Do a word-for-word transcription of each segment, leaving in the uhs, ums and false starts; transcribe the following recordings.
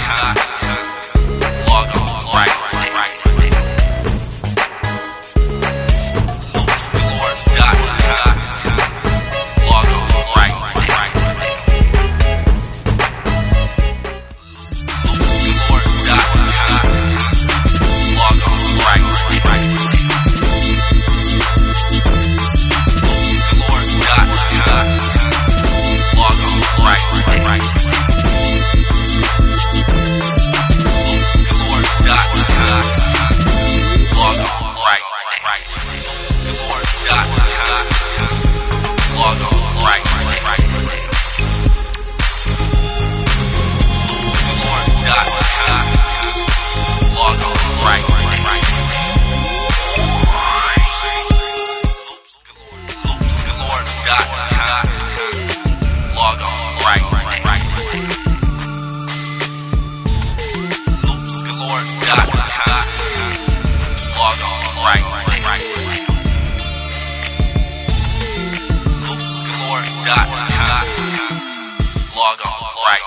Log on right. Loops galore dot com. Log on right. Loops galore dot com. Log on right. Log on right.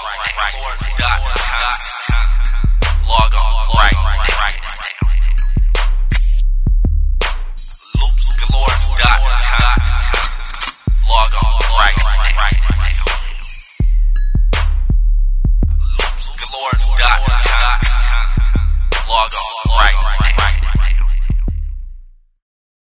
Log on right. Loops galore dot com. Log on right. Loops galore dot com. Log on right.